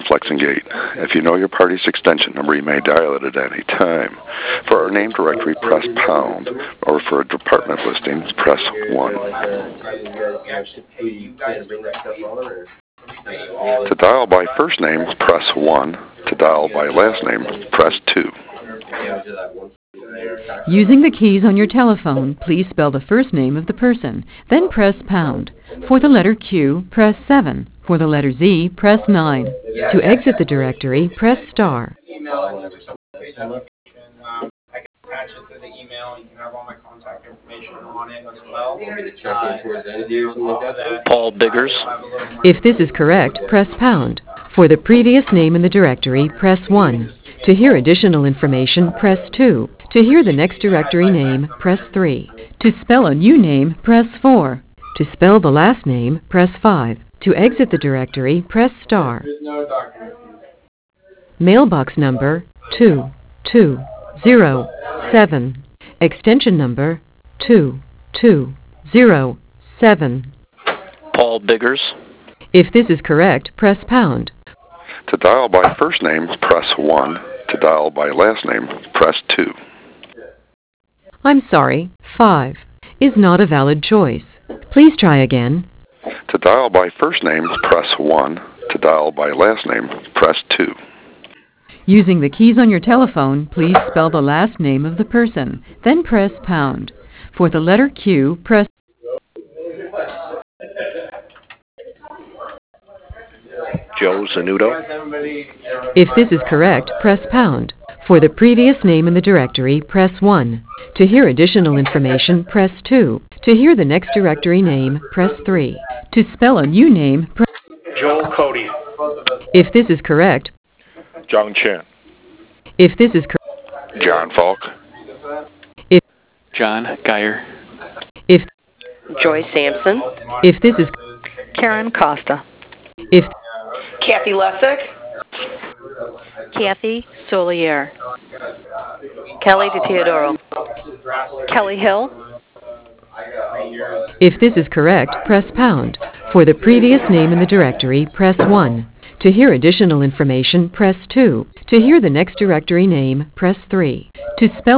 Flex and Gate. If you know your party's extension number, you may dial it at any time. For our name directory, press pound, or for a department listing, press 1. To dial by first name, press 1. To dial by last name, press 2. Using the keys on your telephone, please spell the first name of the person, then press pound. For the letter Q, press 7. For the letter Z, press 9. To exit the directory, press star. I can attach it to the email. You can have all my contact information on it as well. Paul Biggers. If this is correct, press pound. For the previous name in the directory, press 1. To hear additional information, press 2. To hear the next directory name, press 3. To spell a new name, press 4. To spell the last name, press 5. To exit the directory, press star. Mailbox number 2207. Extension number 2207. Paul Biggers. If this is correct, press pound. To dial by first name, press 1. To dial by last name, press 2. I'm sorry, 5 is not a valid choice. Please try again. To dial by first name, press 1. To dial by last name, press 2. Using the keys on your telephone, please spell the last name of the person, then press pound. For the letter Q, press Joe Zanuto. If this is correct, press pound. For the previous name in the directory, press 1. To hear additional information, press 2. To hear the next directory name, press 3. To spell a new name, press Joel Cody. If this is correct, John Chen. if this is correct, John Falk. John Geyer. if Joy Sampson. if this is Karen Costa. if Kathy Lessick. Kathy Solier. Kelly DeTeodoro. Kelly Hill. if this is correct, press pound. For the previous name in the directory, press 1. To hear additional information, press 2. To hear the next directory name, press 3. To spell